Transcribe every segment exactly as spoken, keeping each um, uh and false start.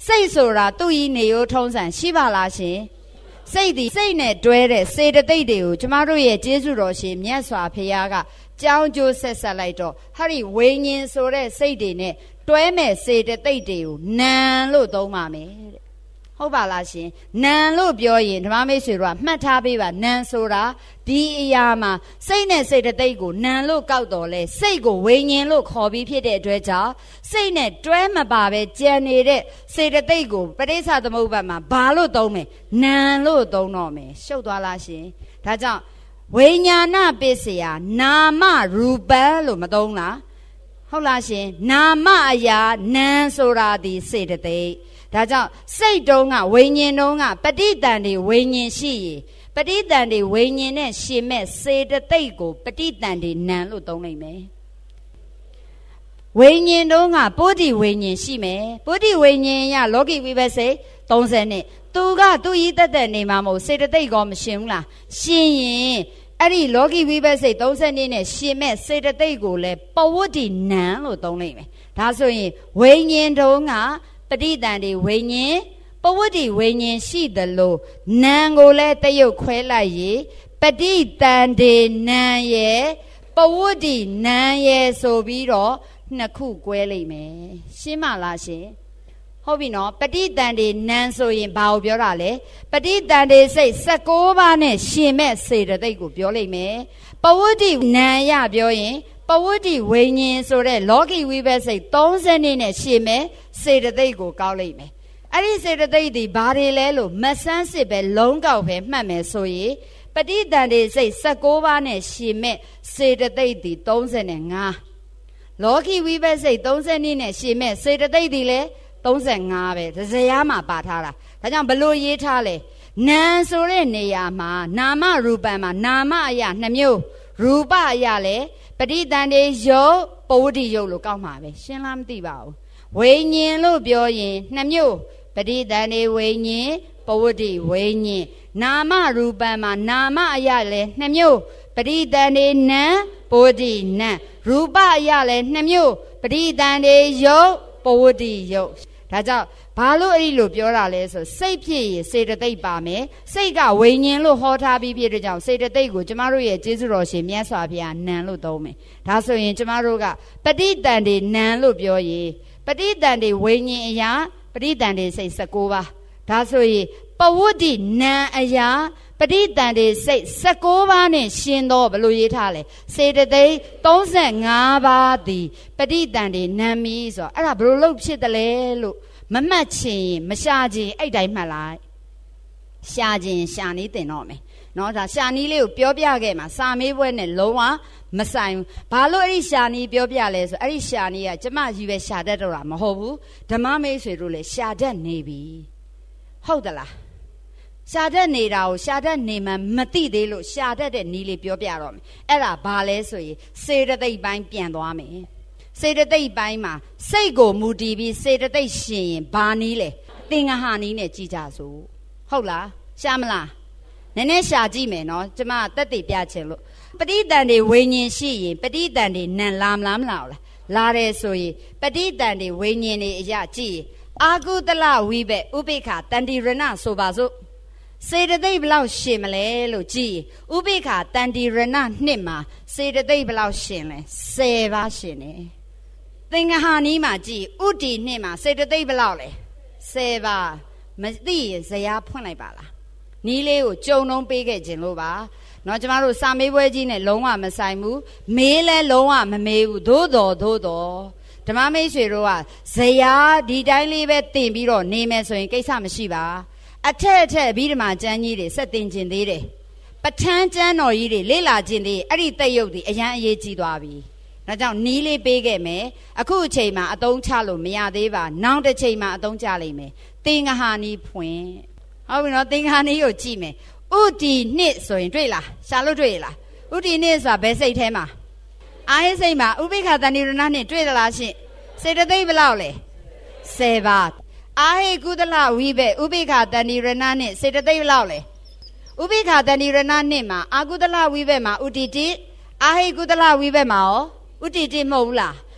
စိတ်ဆိုတာသူ့ဤနေရိုးထုံးစံရှိပါလားရှင်စိတ်ဒီစိတ်နဲ့တွဲတဲ့စေတသိက်တွေကိုကျမတို့ရဲ့ကျေးဇူးတော်ရှင်မြတ်စွာဘုရားကကြောင်းကျိုးဆက်ဆက်လိုက်တော့ဟာဒီဝိညာဉ်ဆိုတဲ့စိတ်တွေနဲ့တွဲမဲ့စေတသိက်တွေကိုနာလို့သုံးပါမယ်တဲ့ဟုတ်ပါလားရှင်နာလို့ပြောရင်ဓမ္မမိတ်ဆွေတို့ကမှတ်ထားပေးပါနာဆိုတာဒီအရာမှာစိတ်နဲ့စေတသိက်ကိုနာလို့ကောက်တော်လဲစိတ်ကိုဝိညာဉ်လို့ခေါ်ပြီးဖြစ်တဲ့အတွက်ကြောင့်စိတ်နဲ့တွဲမပါပဲကြံနေတဲ့စေတသိက်ကိုပဋိစ္စသမုပ္ပါဒ်မှာဘာလို့သုံးမယ်နာလို့သုံးတော့မယ်ရှုပ်သွားလားရှင်ဒါကြောင့်ဝိညာဏပစ္စယနာမရူပံလို့မသုံးလားဟုတ်လားရှင်နာမအရာနာဆိုတာဒီစေတသိက်ဒါကြောင့်စိတ်တုံးကဝိညာဉ်တုံးကပဋိသန္ဓေဝိညာဉ်ရှိရင်ပဋိသန္ဓေဝိညာဉ်နဲ့ရှင်မဲ့စေတသိက်ကိုပဋိသန္ဓေနံလို့သုံးလိုက်မယ်ဝိညာဉ်တုံးကပုဒ္ဓိဝိညာဉ်ရှိမယ်ပုဒ္ဓိဝိညာဉ်ရလောကီဝိပဿနာသုံးဆယ်နဲ့သူကသူ့ဤတသက်နေမှာမဟုတ်စေတသိက်ကောမရှင်ဘူးလားရှင်ရင်အဲ့ဒီလောကီဝိပဿနာသုံးဆယ်နဲ့ရှင်မဲ့စေတသိက်ကိုလည်းပဝတ္တိနံလို့သုံးလိုက်မယ်ဒါဆိုရင်ဝိညာဉ်တုံးကပဋိသန္ဓေဝိညာဉ်ပဝတ္တိဝိညာဉ်ရှိသလိုနံကိုလည်းတရုပ်ခွဲလိုက်ရေပဋိသန္ဓေနံရဲ့ပဝတ္တိနံရဲ့ဆိုပြီးတော့နှစ်ခုကွဲလိုက်မယ်ရှင်းမလားရှင်ဟုတ်ပြီနော်ပဋိသန္ဓေနံဆိုရင်ဘာကိုပြောတာလဲပဋိသန္ဓေစိတ်၁၉ပါးနဲ့ရှင်မဲ့စေတသိက်ကိုပြောလိုက်မယ်ပဝတ္တိနံရပြောရင်ပဝတ္တိဝိညာဉ်ဆိုတဲ့လောကီဝိပဿနာသုံးဆယ်နဲ့ရှင်မဲ့စေတသိက်ကိုကောက်လိုက်မယ်အဲ့ဒီစေတသိက်ဒီဘာတွေလဲလို့မဆန်းစစ်ပဲလုံးကောက်ပဲမှတ်မယ်ဆိုရင်ပဋိသန္ဓေစိတ်၁၉ပါးနဲ့ရှင်မဲ့စေတသိက်ဒီ၃၅လောကီဝိပဿနာသုံးဆယ်နဲ့ရှင်မဲ့စေတသိက်ဒီလဲ၃၅ပဲဇဇရားမှာပါထားတာဒါကြောင့်ဘလို့ရေးထားလဲနာဆိုတဲ့နေရာမှာနာမရူပံမှာနာမအရာနှမျိုးရူပအရာလဲပဋိသန္ဓေယုတ်ပဝတ္တိယုတ်လို့ကောက်မှာပဲရှင်းလားမသိပါဘူးဝိညာဉ်လို့ပြောရင်နှမျိုးပဋိသန္ဓေဝိညာဉ်ပဝတ္တိဝိညာဉ်နာမရူပံမှာနာမအရာလဲနှမျိုးပဋိသန္ဓေနံပဝတ္တိနံရူပအရာလဲနှမျိုးပဋိသန္ဓေယုတ်ပဝတ္တိယုတ်ဒါကြောင့်ဘာလို့အဲ့ဒီလိုပြောတာလဲဆိုစိတ်ဖြစ်ရင်စေတသိက်ပါမယ်စိတ်ကဝိညာဉ်လို့ဟောထားပြီးဖြစ်တဲ့ကြောင့်စေတသိက်ကိုကျမတို့ရဲ့ကျေးဇူးတော်ရှင်မြတ်စွာဘုရားနံလို့သုံးမယ်ဒါဆိုရင်ကျမတို့ကပဋိသန္ဓေနံလို့ပြောရင်ပဋိသန္ဓေဝိညာဉ်အရာပဋိသန္ဓေစိတ်၁၉ပါးဒါဆိုရင်ပဝတ္တိနံအရာပဋိသန္ဓေစိတ်၁၉ပါးနဲ့ရှင်တော့ဘလို့ရေးထားလဲစေတသိက်၃၅ပါးသည်ပဋိသန္ဓေနံမီဆိုတော့အဲ့ဒါဘလို့လုပ်ဖြစ်တယ်လဲလို့မမှတ်ချင်မရှာချင်အဲ့တိုင်းမှတ်လိုက်ရှာချင်ရှာနေတင်တော့မယ်နော်ဒါရှာနီးလေးကိုပြောပြခဲ့မှာစာမေးပွဲနဲ့လုံးဝမဆိုင်ဘူးဘာလို့အဲ့ဒီရှာနီးပြောပြလဲဆိုအဲ့ဒီရှာနီးကကျမကြီးပဲရှာတတ်တော့တာမဟုတ်ဘူးဓမ္မမိတ်ဆွေတို့လည်းရှာတတ်နေပြီဟုတ်သလားရှာတတ်နေတာကိုရှာတတ်နေမှမသိသေးလို့ရှာတတ်တဲ့နီးလေးပြောပြတော့မယ်အဲ့ဒါဘာလဲဆိုရင်စေတသိက်ပိုင်းပြန်သွားမယ်စေတသိက်ပိုင်းမှာစိတ်ကိုမူတည်ပြီးစေတသိက်ရှင်ရင်ဘာနည်းလဲသင်္ဃဟာနည်းနဲ့ကြည်ကြစို့ဟုတ်လားရှာမလားနည်းနည်းရှာကြည့်မယ်နော်ကျမတက်တည်ပြချင်လို့ပဋိသန္ဓေဝိညာဉ်ရှိရင်ပဋိသန္ဓေနံလာမလားမလားလာတယ်ဆိုရင်ပဋိသန္ဓေဝိညာဉ်တွေအရာကြည့်အာကုသလဝိဘက်ဥပိ္ပခာတန္တိရဏဆိုပါစို့စေတသိက်ဘလောက်ရှင်မလဲလို့ကြည့်ဥပိ္ပခာတန္တိရဏနှစ်မှာစေတသိက်ဘလောက်ရှင်လဲ၁၀ပါးရှင်တယ်သင်္ဃဟာနီးမှာကြည့်ဥတီနှစ်မှာစေတသိက်ဘလောက်လဲ၁၀ပါးမသိရင်ဇရာဖွင့်လိုက်ပါလားနီးလေးကိုကြုံနှုံးပေးခဲ့ခြင်းလို့ပါနော်ကျမတို့စာမေးပွဲကြီးနဲ့လုံးဝမဆိုင်ဘူးမေးလဲလုံးဝမမေးဘူးသို့တော်သို့တော်ဓမ္မမိတ်ဆွေတို့ကဇရာဒီတိုင်းလေးပဲတင်ပြီးတော့နေမယ်ဆိုရင်ကိစ္စမရှိပါအထက်အထက်အဘိဓမ္မာကျမ်းကြီးတွေဆက်တင်ခြင်းသေးတယ်ပဋ္ဌာန်းကျမ်းတော်ကြီးတွေလေ့လာခြင်းသေးအဲ့ဒီတက်ရုပ်တွေအရန်အရေးကြီးသွားပြီဒါကြောင့်နီးလေးပေးခဲ့မယ်အခုအချိန်မှာအသုံးချလို့မရသေးပါနောက်တစ်ချိန်မှာအသုံးချလိမ့်မယ်သင်္ဃဟာနီးဖွင့်ဟုတ်ပြီနော်သင်္ဃဟာနီးကိုကြည့်မယ်ဥတီနှစ်ဆိုရင်တွေ့လားရှာလို့တွေ့လားဥတီနှစ်ဆိုတာဘယ်စိတ်ထဲမှာအာဟိစိတ်မှာဥပိ္ပခာတန္တိရဏနှစ်တွေ့သလားရှင့်စေတသိက်ဘယ်လောက်လဲ၁၀ပါးအာဟိကုသလဝိဘက်ဥပိ္ပခာတန္တိရဏနှစ်စေတသိက်ဘယ်လောက်လဲဥပိ္ပခာတန္တိရဏနှစ်မှာအာကုသလဝိဘက်မှာဥတီတိအာဟိကုသလဝိဘက်မှာရောဥတီတိမဟုတ်ဘူးလား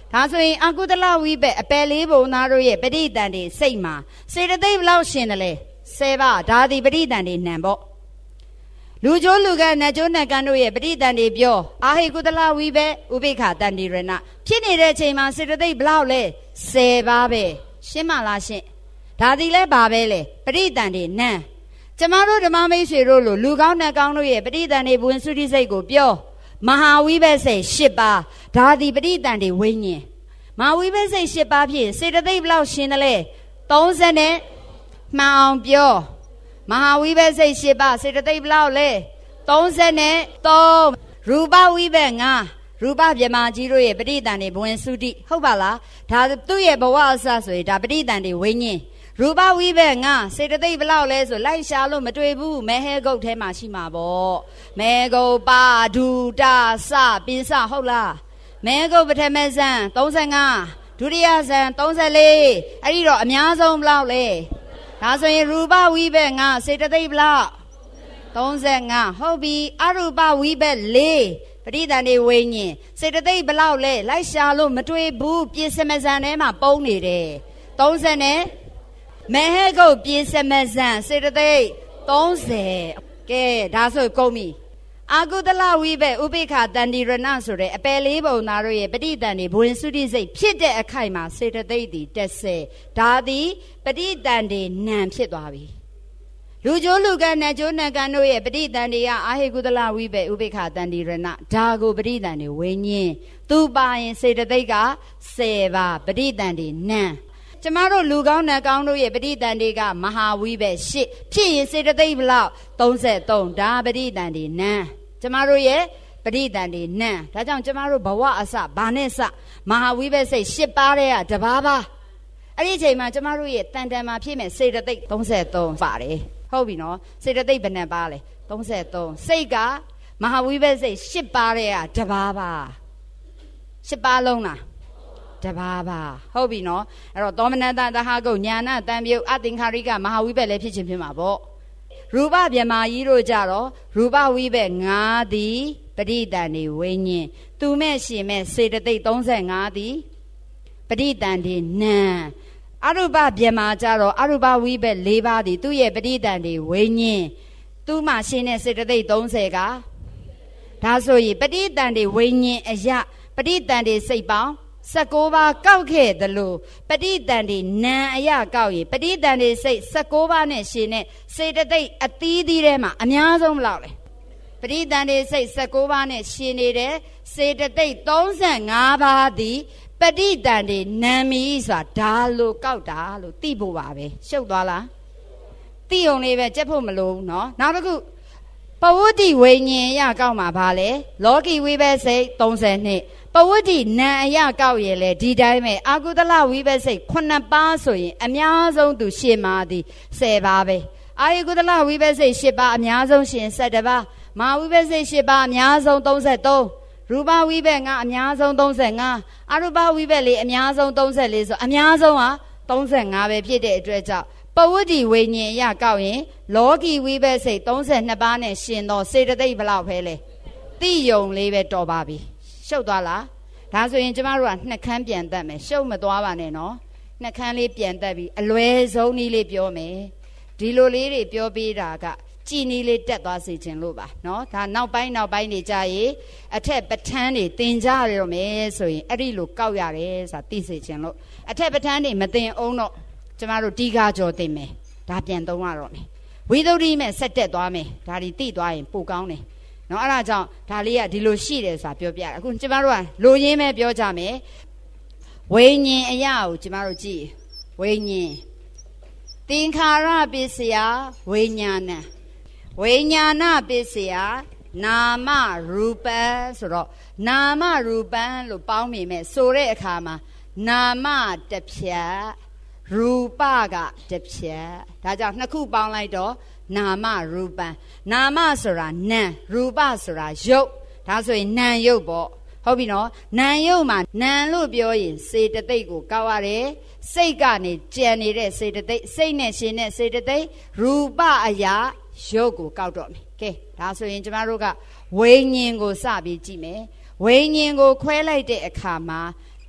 ဒါဆိုရင်အကုသလဝိဘက်အပယ်လေးပုံသားတို့ရဲ့ပဋိသန္ဓေစိတ်မှာစေတသိက်ဘယ်လောက်ရှင်တယ်လဲဆယ်ပါးဒါသည်ပဋိသန္ဓေနံပေါ့လူကျိုးလူကနတ်ကျိုးနတ်ကန်းတို့ရဲ့ပဋိသန္ဓေပြောအာဟိကုသလဝိဘက်ဥပိ္ပခာတန္တိရဏဖြစ်နေတဲ့အချိန်မှာစေတသိက်ဘယ်လောက်လဲဆယ်ပါးပဲရှင်းမလားရှင်းဒါသည်လဲဘာပဲလဲပဋိသန္ဓေနံကျမတို့ဓမ္မမိတ်ဆွေတို့လိုလူကောင်းနတ်ကောင်းတို့ရဲ့ပဋိသန္ဓေဘဝင်စုတိစိတ်ကိုပြောမဟာဝိဘက်စိတ်၈ပါးဒါသည်ပဋိသန္ဓေဝိညာဉ်မဟာဝိဘက်စိတ်၈ပါးဖြင့်စေတသိက်ဘယ်လောက်ရှင်တယ်လဲသုံးဆယ်နဲ့မှန်အောင်ပြောမဟာဝိဘက်စိတ်၈ပါးစေတသိက်ဘယ်လောက်လဲသုံးဆယ်နဲ့သုံးရူပဝိဘက်၅ရူပဗြဟ္မာကြီးတို့ရဲ့ပဋိသန္ဓေဘဝင်စုတိဟုတ်ပါလားဒါသူ့ရဲ့ဘဝအစဆိုရင်ဒါပဋိသန္ဓေဝိညာဉ်ရူပဝိဘက်ငါစေတသိက်ဘလောက်လဲဆိုလိုက်ရှာလို့မတွေ့ဘူးမဲဟဲဂုတ်ထဲမှာရှိမှာပေါ့မဲဂုတ်ပါဒူတာစပင်းစဟုတ်လားမဲဂုတ်ပထမဇန်သုံးဆယ်၅ဒုတိယဇန်သုံးဆယ်၄အဲ့ဒီတော့အများဆုံးဘလောက်လဲဒါဆိုရင်ရူပဝိဘက်ငါစေတသိက်ဘလောက်သုံးဆယ်၅ဟုတ်ပြီအရူပဝိဘက်၄ပဋိသန္ဓေဝိညာဉ်စေတသိက်ဘလောက်လဲလိုက်ရှာလို့မတွေ့ဘူးပြင်စမဇန်ထဲမှာပုံနေတယ်သုံးဆယ်နဲ့မဲဟဲကုတ်ပြင်စမဇန်စေတသိက်သုံးဆယ်ကဲဒါဆိုကုန်ပြီအာကုသလဝိဘက်ဥပိ္ပခာတန္တိရဏဆိုတဲ့အပယ်လေးပုံသားတို့ရဲ့ပဋိသန္ဓေဘဝင်စုတိစိတ်ဖြစ်တဲ့အခိုက်မှာစေတသိက်ဒီတစ်ဆယ်ဒါသည်ပဋိသန္ဓေနံဖြစ်သွားပြီလူကျိုးလူကနတ်ကျိုးနတ်ကန်းတို့ရဲ့ပဋိသန္ဓေကအာဟိကုသလဝိဘက်ဥပိ္ပခာတန္တိရဏဒါကိုပဋိသန္ဓေဝိညာဉ်သူပါရင်စေတသိက်ကဆယ်ပါပဋိသန္ဓေနံကျမတို့လူကောင်းနတ်ကောင်းတို့ရဲ့ပဋိသန္ဓေကမဟာဝိဘက်ရှစ်ဖြစ်ရင်စေတသိက်ဘလောက်သုံးဆယ်သုံးဒါပဋိသန္ဓေနံကျမတို့ရဲ့ပဋိသန္ဓေနံဒါကြောင့်ကျမတို့ဘဝအစဘာနဲ့စမဟာဝိဘက်စိတ်ရှစ်ပါးတဲ့ကတပါးပါအဲ့ဒီအချိန်မှာကျမတို့ရဲ့တန်တန်မှာဖြစ်မဲ့စေတသိက်သုံးဆယ်သုံးပါတယ်ဟုတ်ပြီနော်စေတသိက်ဘယ်နှပါလဲသုံးဆယ်သုံးစိတ်ကမဟာဝိဘက်စိတ်ရှစ်ပါတဲ့ကတပါးပါရှစ်ပါလုံးလားတပါးပါဟုတ်ပြီနော်အဲ့တော့သောမနတသဟကုတ်ညာဏတံပြုတ်အသင်္ခါရိကမဟာဝိဘက်လည်းဖြစ်ခြင်းဖြစ်မှာပေါ့ရူပဗြဟ္မာကြီးတို့ကြတော့ရူပဝိဘက်၅သည်ပဋိသန္ဓေဝိညာဉ်သူမဲ့ရှင်မဲ့စေတသိက်သုံးဆယ်၅သည်ပဋိသန္ဓေနံအရူပဗြဟ္မာကြတော့အရူပဝိဘက်၄ပါးသည်သူ့ရဲ့ပဋိသန္ဓေဝိညာဉ်သူ့မှာရှင်တဲ့စေတသိက်သုံးဆယ်ကဒါဆိုရင်ပဋိသန္ဓေဝိညာဉ်အယပဋိသန္ဓေစိတ်ပေါင်း၁၉ပါးကောက်ခဲ့သလိုပဋိသန္ဓေနံအယကောက်ရင်ပဋိသန္ဓေစိတ်၁၉ပါးနဲ့ရှင်တဲ့စေတသိက်အသီးသီးထဲမှာအများဆုံးဘလောက်လဲပဋိသန္ဓေစိတ်၁၉ပါးနဲ့ရှင်နေတဲ့စေတသိက်၃၅ပါးသည်ပဋိသန္ဓေနံမီဆိုတာဒါလို့ကောက်တာလို့သိဖို့ပါပဲရှုပ်သွားလားသိုံလေးပဲကြက်ဖို့မလိုဘူးเนาะနောက်တစ်ခုပဝတ္တိဝိညာဉ်အယကောက်မှာဗာလဲလောကီဝိဘက်စိတ်၃၂ပဝတ္တိနံအယကောက်ရင်လေဒီတိုင်းပဲအာကုသလဝိဘက်စိတ်ခုနှစ်ပါးဆိုရင်အများဆုံးသူရှင်းပါသည်၁၀ပါးပဲအာယကုသလဝိဘက်စိတ်၈ပါးအများဆုံးရှင်၁၁ပါးမဟာဝိဘက်စိတ်၈ပါးအများဆုံး၃၃ရူပဝိဘက်ငါအများဆုံး၃၅အရူပဝိဘက်လေးအများဆုံး၃၄ဆိုအများဆုံးဟာ၃၅ပဲဖြစ်တဲ့အတွက်ကြောင့်ပဝတ္တိဝိညာဉ်အယကောက်ရင်လောကီဝိဘက်စိတ်၃၂ပါးနဲ့ရှင်တော့စေတသိက်ဘလောက်ပဲလဲတိယုံလေးပဲတော်ပါပြီရှုပ်သွားလားဒါဆိုရင်ကျမတို့ကနှစ်ခမ်းပြန်တက်မယ်ရှုပ်မသွားပါနဲ့နော်နှစ်ခမ်းလေးပြန်တက်ပြီးအလွယ်ဆုံးနည်းလေးပြောမယ်ဒီလိုလေးတွေပြောပေးတာကကြည်နည်းလေးတက်သွားစေခြင်းလို့ပါနော်ဒါနောက်ပိုင်းနောက်ပိုင်းနေကြရေအထက်ပဋ္ဌာန်းတွေသင်ကြရမယ်ဆိုရင်အဲ့ဒီလိုကောက်ရတယ်ဆိုတာသိစေခြင်းလို့အထက်ပဋ္ဌာန်းတွေမသင်အောင်တော့ကျမတို့တီးကားကြော်သင်မယ်ဒါပြန်သုံးရတော့မယ်ဝိသုဒ္ဓိမဲ့ဆက်တက်သွားမယ်ဒါဒီသိသွားရင်ပိုကောင်းတယ်နော်အဲ့ဒါကြောင့်ဒါလေးကဒီလိုရှိတယ်ဆိုတာပြောပြတယ်အခုကျမတို့ကလိုရင်းပဲပြောကြမယ်ဝိညာဉ်အရာကိုကျမတို့ကြည့်ဝိညာဉ်သင်္ခါရပစ္စယဝိညာဏဝိညာဏပစ္စယနာမရူပံဆိုတော့နာမရူပံလို့ပေါင်းမိမယ်ဆိုတဲ့အခါမှာနာမတစ်ဖြတ်ရူပကတစ်ဖြတ်ဒါကြောင့်နှစ်ခုပေါင်းလိုက်တော့နာမရူပံနာမဆိုတာနာမ်ရူပဆိုတာရုပ်ဒါဆိုရင်နာမ်ရုပ်ပေါ့ဟုတ်ပြီနော်နာမ်ရုပ်မှာနာမ်လို့ပြောရင်စေတသိက်ကိုကောက်ရတယ်စိတ်ကနေကြံနေတဲ့စေတသိက်စိတ်နဲ့ရှင်တဲ့စေတသိက်ရူပအရာရုပ်ကိုကောက်တော့မယ်ကဲဒါဆိုရင်ကျမတို့ကဝိညာဉ်ကိုစပြီးကြည့်မယ်ဝိညာဉ်ကိုခွဲလိုက်တဲ့အခါမှာပ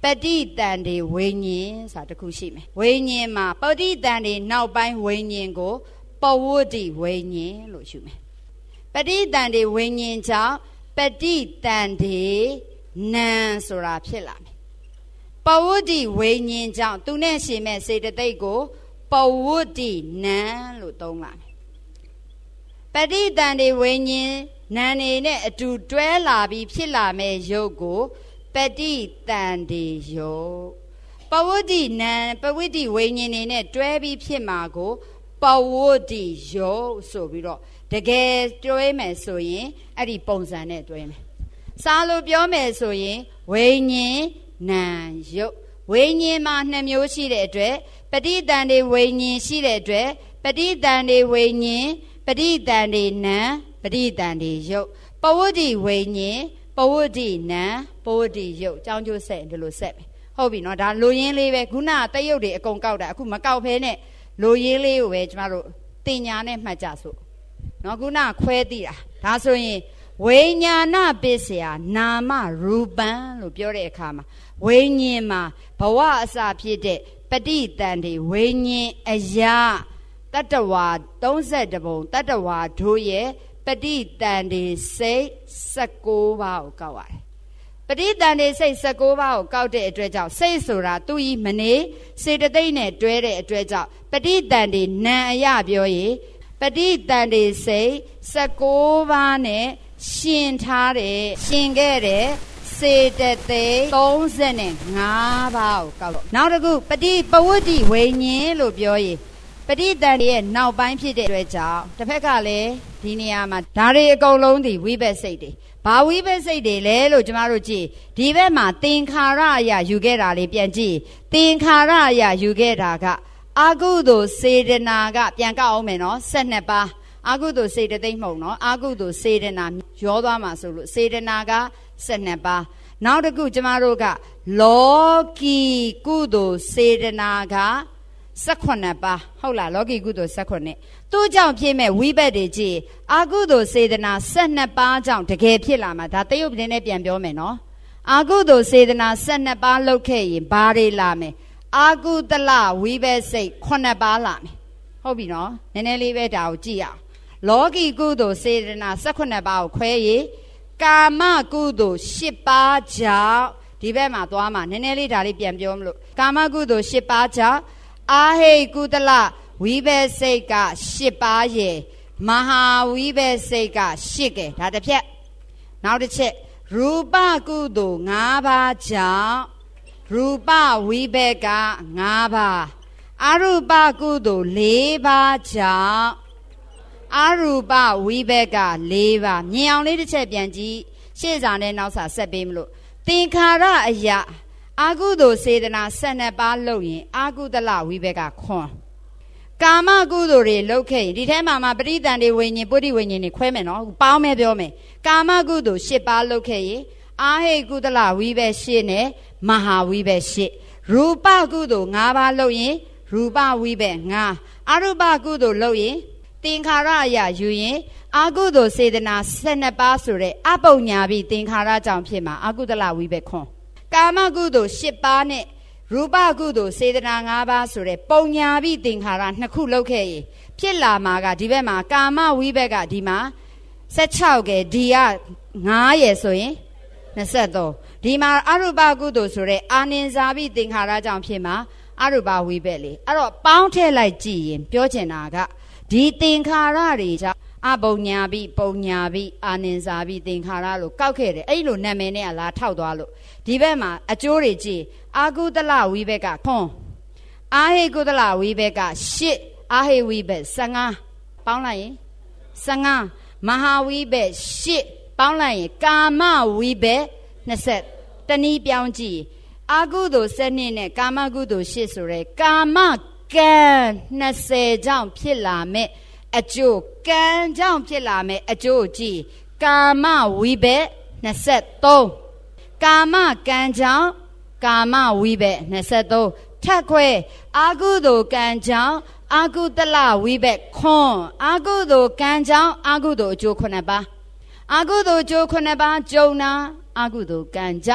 ฏิตันติวิญญาณဆိုတာတစ်ခုရှိမယ်ဝိညာဉ်မှာပฏิတန်တိနောက်ပိုင်းဝိညာဉ်ကိုပဝတ္တိဝိညာဉ်လို့ယူမယ်ပฏิတန်တိဝိညာဉ်ကြောင့်ပฏิတန်တိနာဆိုတာဖြစ်လာမယ်ပဝတ္တိဝိညာဉ်ကြောင့်သူနဲ့ရှင်မဲ့စေတသိက်ကိုပဝတ္တိနာလို့သုံးလာမယ်ပฏิတန်တိဝိညာဉ်နာနေနဲ့အတူတွဲလာပြီးဖြစ်လာမဲ့ရုပ်ကိုပฏิတန်တိယုတ်ပဝတ္တိနံပဝတ္တိဝိညာဉ်နေနဲ့တွဲပြီးဖြစ်မှာကိုပဝတ္တိယုတ်ဆိုပြီးတော့တကယ်တွဲမယ်ဆိုရင်အဲ့ဒီပုံစံနဲ့တွဲမယ်စာလို့ပြောမယ်ဆိုရင်ဝိညာဉ်နံယုတ်ဝိညာဉ်မှာနှစ်မျိုးရှိတဲ့အတွက်ပฏิတန်တိဝိညာဉ်ရှိတဲ့အတွက်ပฏิတန်တိဝိညာဉ်ပฏิတန်တိနံပฏิတန်တိယုတ်ပဝတ္တိဝိညာဉ်ပဝတ္တိနံပဝတ္တိယုတ်အကြောင်းကျိုးဆက်ဒီလိုဆက်မယ်ဟုတ်ပြီနော်ဒါလိုရင်းလေးပဲခုနကတရုပ်တွေအကုန်ကောက်တာအခုမကောက်ဖဲနဲ့လိုရင်းလေးကိုပဲကျမတို့တင်ညာနဲ့မှတ်ကြစို့နော်ခုနခွဲသိတာဒါဆိုရင်ဝိညာဏပစ္စယနာမရူပံလို့ပြောတဲ့အခါမှာဝိညာဉ်မှာဘဝအစဖြစ်တဲ့ပฏิတန်တိဝိညာဉ်အရာတတ္တဝါသုံးဆယ်တပုံတတ္တဝါတို့ရဲ့ပฏิတန်တိစိတ်၁၉ပါးကိုကောက်ရတယ်ပฏิတန်တိစိတ်၁၉ပါးကိုကောက်တဲ့အတွက်ကြောင့်စိတ်ဆိုတာသူ့ဤမနေစေတသိက်နဲ့တွဲတဲ့အတွက်ကြောင့်ပฏิတန်တိနာအရပြောရင်ပฏิတန်တိစိတ်၁၉ပါးနဲ့ရှင်ထားတဲ့ရှင်ခဲ့တဲ့စေတသိက်၃၅ပါးကိုကောက်တော့နောက်တစ်ခုပฏิပဝတ္တိဝိညာဉ်လို့ပြောရင်ပฏิတန်တိရဲ့နောက်ပိုင်းဖြစ်တဲ့အတွက်ကြောင့်တစ်ဖက်ကလည်းဒီနေရာမှာဓာရီအကုန်လုံးဒီဝိဘက်စိတ်တွေဘာဝိဘက်စိတ်တွေလဲလို့ကျမတို့ကြည့်ဒီဘက်မှာသင်္ခါရအရာယူခဲ့တာလေးပြန်ကြည့်သင်္ခါရအရာယူခဲ့တာကအကုသိုလ်စေတနာကပြန်ကောက်အောင်မယ်နော်၁၂ပါးအကုသိုလ်စေတသိက်မဟုတ်နော်အကုသိုလ်စေတနာရောသွားမှာဆိုလို့စေတနာက၁၂ပါးနောက်တစ်ခုကျမတို့ကလောကီကုသိုလ်စေတနာက၁၈ပါးဟုတ်လားလောကီကုသိုလ်၁၈သူ့ကြောင့်ဖြစ်မဲ့ဝိဘက်တွေကြည့်အာကုသိုလ်စေတနာ၁၂ပါးကြောင့်တကယ်ဖြစ်လာမှာဒါတရုပ်ပြင်းနဲ့ပြန်ပြောမယ်နော်အာကုသိုလ်စေတနာ၁၂ပါးလောက်ခဲ့ရင်ဘာတွေလာမယ်အာကုသလဝိဘက်စိတ်9ပါးလာမယ်ဟုတ်ပြီနော်နည်းနည်းလေးပဲဒါကိုကြည့်အောင်လောကီကုသိုလ်စေတနာ၁၈ပါးကိုခွဲရင်ကာမကုသိုလ်၈ပါးကြောင့်ဒီဘက်မှာသွားမှာနည်းနည်းလေးဒါလေးပြန်ပြောမလို့ကာမကုသိုလ်၈ပါးကြောင့်အာဟိကုသလဝိဘက်စိတ်က၈ပါးရဲ့မဟာဝိဘက်စိတ်က၈ကဲဒါတစ်ဖြက်နောက်တစ်ချက်ရူပကုသိုလ်၅ပါးကြောင့်ရူပဝိဘက်က၅ပါးအရူပကုသိုလ်၄ပါးကြောင့်အရူပဝိဘက်က၄ပါးမြင်အောင်လေးတစ်ချက်ပြန်ကြည့်ရှေ့စာနဲ့နောက်စာဆက်ပေးမလို့သင်္ခါရအရာအာကုသိုလ်စေတနာ၁၂ပါးလုပ်ရင်အာကုသလဝိဘက်ကခွန်ကာမကုသိုလ်တွေလုပ်ခဲ့ရင်ဒီထဲမှာမှာပရိသန္တိဝိညာဉ်ပုရိဝိညာဉ်တွေခွဲမယ်နော်ပေါင်းမယ်ပြောမယ်ကာမကုသိုလ်၈ပါးလုပ်ခဲ့ရင်အာဟိကုသလဝိဘက်၈နဲ့မဟာဝိဘက်၈ရူပကုသိုလ်၅ပါးလုပ်ရင်ရူပဝိဘက်၅အရူပကုသိုလ်လုပ်ရင်သင်္ခါရအရာယူရင်အာကုသိုလ်စေတနာ၁၂ပါးဆိုတဲ့အပုည္ညာပိသင်္ခါရကြောင့်ဖြစ်မှာအာကုသလဝိဘက်ခွန်ကာမကုသိုလ်၈ပါးနဲ့ရူပကုသိုလ်စေတနာ၅ပါးဆိုတဲ့ပုံညာပိသင်္ခါရနှစ်ခုလောက်ခဲ့ရင်ဖြစ်လာမှာကဒီဘက်မှာကာမဝိဘက်ကဒီမှာ၁၆ကဲဒီက၅ရယ်ဆိုရင်၂၃ဒီမှာအရူပကုသိုလ်ဆိုတဲ့အာနိဇာပိသင်္ခါရကြောင့်ဖြစ်မှာအရူပဝိဘက်လေအဲ့တော့ပေါင်းထည့်လိုက်ကြည့်ရင်ပြောချင်တာကဒီသင်္ခါရတွေကြောင့်အပုံညာပိပုံညာပိအာနိဇာပိသင်္ခါရလို့ကောက်ခဲ့တယ်အဲ့လိုနာမည်နဲ့လာထောက်သွားလို့ဒီဘက်မှာအကျိုးတွေကြည့်အာကုသလဝိဘက်ကခွန်အာဟိကုသလဝိဘက်က၈အာဟိဝိဘက်၁၅ပေါင်းလိုက်ရင်၁၅မဟာဝိဘက်၈ပေါင်းလိုက်ရင်ကာမဝိဘက်၂၀တနည်းပြောင်းကြည့်အာကုသိုလ်၁၂နဲ့ကာမကုသိုလ်၈ဆိုရဲကာမကံ၂၀ကြောင့်ဖြစ်လာမဲ့အကျိုးကံကြောင့်ဖြစ်လာမဲ့အကျိုးကြည့်ကာမဝိဘက်၂၃ကာမကံကြောင့်ကာမဝိဘက်၂၃ထက်ခွဲအာကုသိုလ်ကံကြောင့်အာကုသလဝိဘက်ခွန်အာကုသိုလ်ကံကြောင့်အာကုသိုလ်အကျိုး9ပါးအာကုသိုလ်အကျိုး9ပါးကြုံနာအာကုသိုလ်ကံကြောင့်ဗျ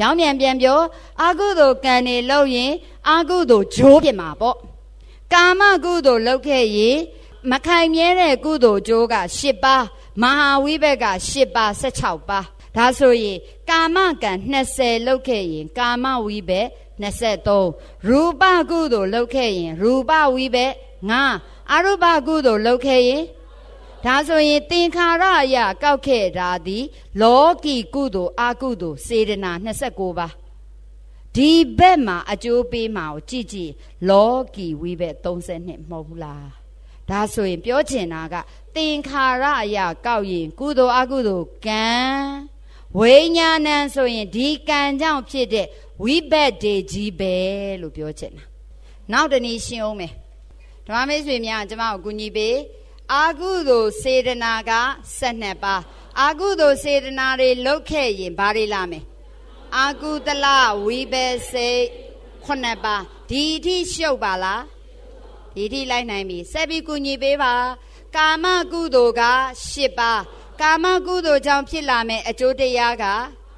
ပြောင်းပြန်ပြန်ပြောအကုသိုလ်ကံတွေလုပ်ရင်အကုသိုလ်ဂျိုးဖြစ်မှာပေါ့ကာမကုသိုလ်လုပ်ခဲ့ရင်မခိုင်မြဲတဲ့ကုသိုလ်ဂျိုးက၈ပါးမဟာဝိဘက်က၈ပါး၁၆ပါးဒါဆိုရင်ကာမကံ၂၀လုပ်ခဲ့ရင်ကာမဝိဘက်၂၃ရူပကုသိုလ်လုပ်ခဲ့ရင်ရူပဝိဘက်၅အရူပကုသိုလ်လုပ်ခဲ့ရင်ဒါဆိုရင်သင်္ခါရအရာကောက်ခဲ့တာသည်လောကီကုသိုလ်အကုသိုလ်စေတနာ၂၉ပါးဒီဘက်မှာအကျိုးပေးမှာကိုကြည့်ကြည့်လောကီဝိဘက်၃၂မဟုတ်ဘူးလားဒါဆိုရင်ပြောချင်တာကသင်္ခါရအရာကောက်ရင်ကုသိုလ်အကုသိုလ်ကံဝိညာဏံဆိုရင်ဒီကံကြောင့်ဖြစ်တဲ့ဝိဘက်တွေကြီးပဲလို့ပြောချင်တာနောက်တနည်းရှင်းအောင်မယ်ဓမ္မမိတ်ဆွေများကျွန်မကိုကူညီပေးအာကုသိုလ်စေတနာက၁၂ပါးအာကုသိုလ်စေတနာတွေလုပ်ခဲ့ရင်ဘာတွေလာမယ်အာကုသလဝိဘက်စိတ်ခုနှစ်ပါးဒီအထိရှုပ်ပါလားဒီအထိလိုက်နိုင်ပြီဆက်ပြီးကူညီပေးပါကာမကုသိုလ်က၈ပါးကာမကုသိုလ်ကြောင့်ဖြစ်လာမယ်အကျိုးတရားက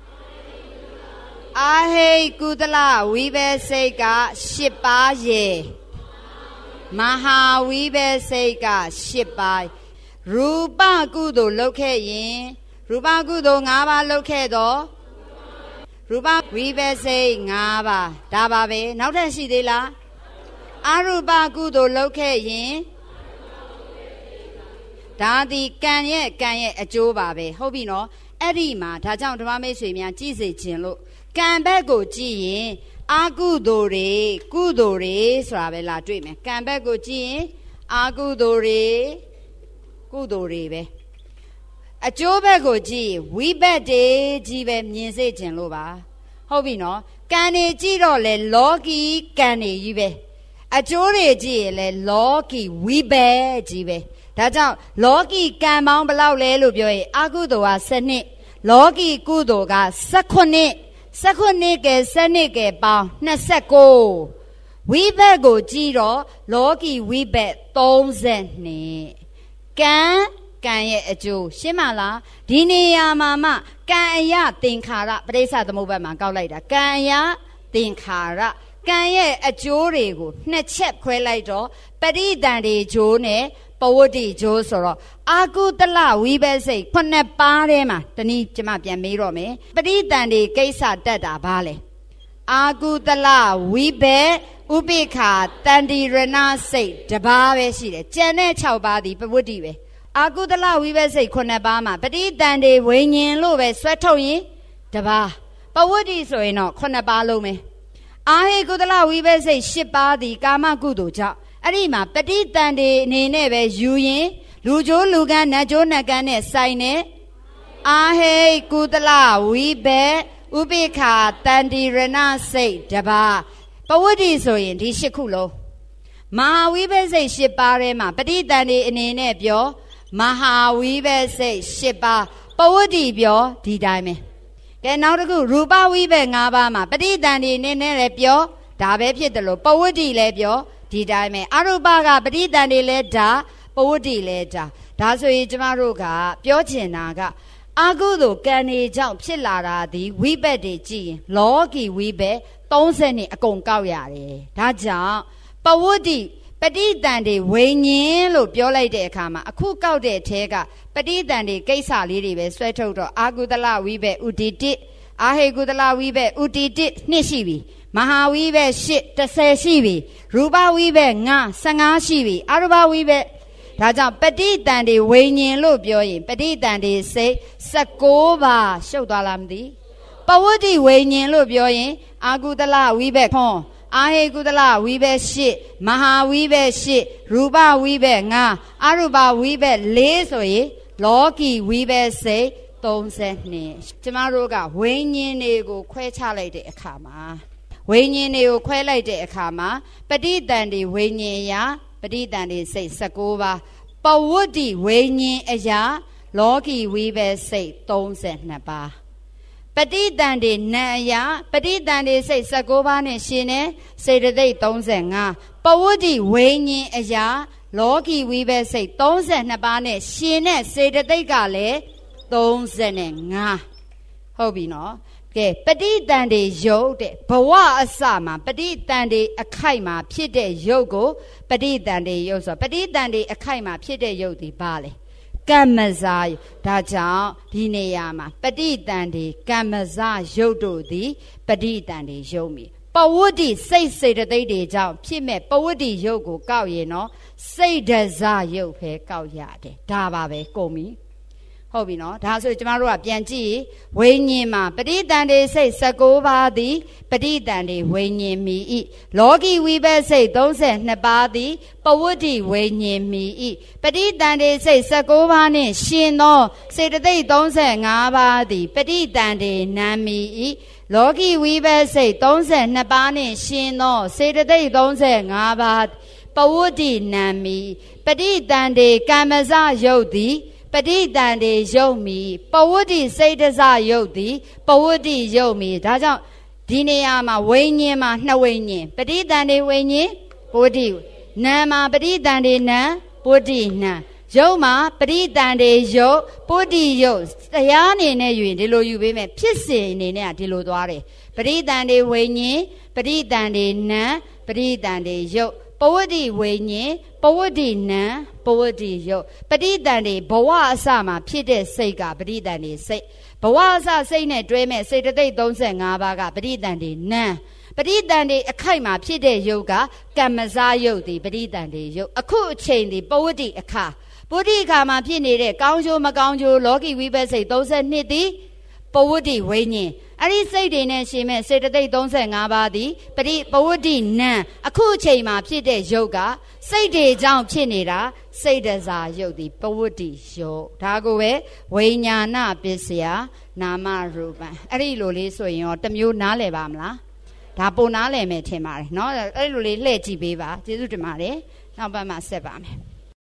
အာဟိကုသလဝိဘက်စိတ်က၈ပါးရေမဟာဝိဘက်စိတ်က၈ပါးရူပကုသိုလ်လုပ်ခဲ့ရင်ရူပကုသိုလ်၅ပါးလုပ်ခဲ့တော့ရူပဝိဘက်စိတ်၅ပါးဒါပါပဲနောက်ထပ်ရှိသေးလားအရူပကုသိုလ်လုပ်ခဲ့ရင်ဒါဒီကံရဲ့ကံရဲ့အကျိုးပါပဲဟုတ်ပြီနော်အဲ့ဒီမှာဒါကြောင့်ဓမ္မမိတ်ဆွေများကြည့်စေခြင်းလို့ကံဘက်ကိုကြည့်ရင်အာကုသိုလ်တွေကုသိုလ်တွေဆိုတာပဲလာတွေ့မယ်ကံဘက်ကိုကြည့်ရင်အာကုသိုလ်တွေကုသိုလ်တွေပဲအကျိုးဘက်ကိုကြည့်ရင်ဝိဘက်တွေကြီးပဲမြင်စေခြင်းလို့ပါဟုတ်ပြီနော်ကံတွေကြည့်တော့လေလောကီကံတွေကြီးပဲအကျိုးတွေကြည့်ရင်လေလောကီဝိဘက်ကြီးပဲဒါကြောင့်လောကီကံပေါင်းဘယ်လောက်လဲလို့ပြောရင်အကုသိုလ်က၁၂လောကီကုသိုလ်က၁၈၁၈ကဲ၁၂ကဲပေါင်း၂၉ဝိဘက်ကိုကြည့်တော့လောကီဝိဘက်၃၂ကံကံရဲ့အကျိုးရှင်းမလားဒီနေရာမှာမှကံအယသင်္ခါရပရိစ္ဆသမုပ္ပါဒ်မှာကောက်လိုက်တာကံအယသင်္ခါရကံရဲ့အကျိုးတွေကိုနှစ်ချက်ခွဲလိုက်တော့ပရိသန္တိကျိုးနဲ့ပဝတ္တိကျိုးဆိုတော့အာကုသလဝိဘက်စိတ်ခုနှစ်ပါးထဲမှာတနည်းကျမပြန်မေးတော့မယ်ပရိသန္တိကိစ္စတက်တာဘာလဲအာကုသလဝိဘက်ဥပိ္ပခာတန္တိရဏစိတ်တပါးပဲရှိတယ်ကျန်တဲ့၆ပါးဒီပဝတ္တိပဲအာကုသလဝိဘက်စိတ်ခုနှစ်ပါးမှာပရိသန္တိဝိညာဉ်လို့ပဲဆွဲထုတ်ရင်တပါးပဝတ္တိဆိုရင်တော့ခုနှစ်ပါးလုံးပဲအာဟိကုသလဝိဘက်စိတ်၈ပါးဒီကာမကုသိုလ်ကြောင့်အဲ့ဒီမှာပဋိသန္ဓေအနေနဲ့ပဲယူရင်လူကျိုးလူကန်းနတ်ကျိုးနတ်ကန်းနဲ့ဆိုင်နေအာဟိကုသလဝိဘက်ဥပိ္ပခာတန္တိရဏစိတ်တပါးပဝတ္တိဆိုရင်ဒီ၈ခုလုံးမဟာဝိဘက်စိတ်၈ပါးထဲမှာပဋိသန္ဓေအနေနဲ့ပြောမဟာဝိဘက်စိတ်၈ပါးပဝတ္တိပြောဒီတိုင်းပဲကဲနောက်တစ်ခုရူပဝိဘက်၅ပါးမှာပဋိသန္ဓေအနေနဲ့လည်းပြောဒါပဲဖြစ်တယ်လို့ပဝတ္တိလည်းပြောဒီတိုင်းပဲအရူပကပဋိသန္ဓေလဲဒါပဝတ္တိလဲဒါဒါဆိုရင်ကျမတို့ကပြောချင်တာကအာကုသိုလ်ကံတွေကြောင့်ဖြစ်လာတာဒီဝိဘက်တွေကြည့်ရင်လောကီဝိဘက်၃၀နှစ်အကုန်ကောက်ရတယ်ဒါကြောင့်ပဝတ္တိပဋိသန္ဓေဝိညာဉ်လို့ပြောလိုက်တဲ့အခါမှာအခုကောက်တဲ့အထဲကပဋိသန္ဓေကိစ္စလေးတွေပဲဆွဲထုတ်တော့အာကုသလဝိဘက်ဥတီတိအာဟိကုသလဝိဘက်ဥတီတိနှစ်ရှိပြီမဟာဝိဘက်၈၁၀ရှိပြီရူပဝိဘက်၅၁၅ရှိပြီအရူပဝိဘက်ဒါကြောင့်ပဋိသန္ဓေဝိညာဉ်လို့ပြောရင်ပဋိသန္ဓေစိတ်၁၉ပါးရှုပ်သွားလားမသိပဝတ္တိဝိညာဉ်လို့ပြောရင်အာကုသလဝိဘက်ခွန်အာဟိကုသလဝိဘက်၈မဟာဝိဘက်၈ရူပဝိဘက်၅အရူပဝိဘက်၄ဆိုရင်လောကီဝိဘက်စိတ်၃၂ကျမတို့ကဝိညာဉ်တွေကိုခွဲခြားလိုက်တဲ့အခါမှာဝိညာဉ်တွေကိုခွဲလိုက်တဲ့အခါမှာပဋိသန္ဓေဝိညာဉ်အရာပဋိသန္ဓေစိတ်၁၉ပါးပဝတ္တိဝိညာဉ်အရာလောကီဝိဘက်စိတ်၃၂ပါးပဋိသန္ဓေနံအရာပဋိသန္ဓေစိတ်၁၉ပါးနဲ့ရှင်နေစေတသိက်၃၅ပဝတ္တိဝိညာဉ်အရာလောကီဝိဘက်စိတ်၃၂ပါးနဲ့ရှင်တဲ့စေတသိက်ကလည်း၃၅ဟုတ်ပြီနော်ကဲပဋိသန္ဓေယုတ်တဲ့ဘဝအစမှာပဋိသန္ဓေအခိုက်မှာဖြစ်တဲ့ယုတ်ကိုပဋိသန္ဓေယုတ်ဆိုပဋိသန္ဓေအခိုက်မှာဖြစ်တဲ့ယုတ်ဒီပါလေကမ္မဇာဒါကြောင့်ဒီနေရာမှာပဋိသန္ဓေကမ္မဇာယုတ်တို့သည်ပဋိသန္ဓေယုတ်မီပဝတ္တိစိတ်စေတသိက်တွေကြောင့်ဖြစ်မဲ့ပဝတ္တိယုတ်ကိုကောက်ရင်နော်စိတ်ဒဇယုတ်ပဲကောက်ရတယ်ဒါပါပဲကုန်ပြီဟုတ်ပြီနော်ဒါဆိုကျမတို့ကပြန်ကြည့်ဝိညာဉ်မှာပဋိသန္ဓေစိတ်၁၉ပါးသည်ပဋိသန္ဓေဝိညာဉ်မီဤလောကီဝိဘတ်စိတ်၃၂ပါးသည်ပဝတ္တိဝိညာဉ်မီဤပဋိသန္ဓေစိတ်၁၉ပါးနှင့်ရှင်သောစေတသိက်၃၅ပါးသည်ပဋိသန္ဓေနာမီဤလောကီဝိဘတ်စိတ်၃၂ပါးနှင့်ရှင်သောစေတသိက်၃၅ပါးပဝတ္တိနာမီပဋိသန္ဓေကမ္မဇယုတ်သည်ပဋိသန္ဓေယုတ်မီပဝတ္တိစိတ်တဇယုတ်သည်ပဝတ္တိယုတ်မီဒါကြောင့်ဒီနေရာမှာဝိညာဉ်မှာနှစ်ဝိညာဉ်ပဋိသန္ဓေဝိညာဉ်ပဝတ္တိနာမှာပဋိသန္ဓေနာပဝတ္တိနာယုတ်မှာပဋိသန္ဓေယုတ်ပဝတ္တိယုတ်တရားအနေနဲ့ယူရင်ဒီလိုယူပေးမယ်ဖြစ်စဉ်အနေနဲ့ကဒီလိုသွားတယ်ပဋိသန္ဓေဝိညာဉ်ပဋိသန္ဓေနာပဋိသန္ဓေယုတ်ပဝတ္တိဝိညာဉ်ပဝတ္တိနာပဝတ္တိယုတ်ပဋိသန္ဓေဘဝအစမှာဖြစ်တဲ့စိတ်ကပဋိသန္ဓေစိတ်ဘဝအစစိတ်နဲ့တွဲမဲ့စေတသိက်၃၅ပါးကပဋိသန္ဓေနာပဋိသန္ဓေအခိုက်မှာဖြစ်တဲ့ယုတ်ကကမ္မဇယုတ်သည်ပဋိသန္ဓေယုတ်အခုအချိန်ဒီပဝတ္တိအခါပဝတ္တိအခါမှာဖြစ်နေတဲ့ကောင်းကျိုးမကောင်းကျိုးလောကီဝိဘတ်စိတ်၃၂သည်ပဝတ္တိဝိညာဉ်အဲ့ဒီစိတ်တွေနဲ့ရှင်မဲ့စေတသိက်၃၅ပါးသည်ပရိပဝတ္တိနံအခုအချိန်မှာဖြစ်တဲ့ယုတ်ကစိတ်တွေကြောင့်ဖြစ်နေတာစိတ်တဇာယုတ်သည်ပဝတ္တိယုတ်ဒါကိုပဲဝိညာဏပစ္စယနာမရူပံအဲ့ဒီလိုလေးဆိုရင်ရောတစ်မျိုးနားလည်ပါမလားဒါပုံနားလည်မယ်ထင်ပါတယ်เนาะအဲ့လိုလေးလှည့်ကြည့်ပေးပါကျေးဇူးတင်ပါတယ်နောက်ပတ်မှဆက်ပါမယ်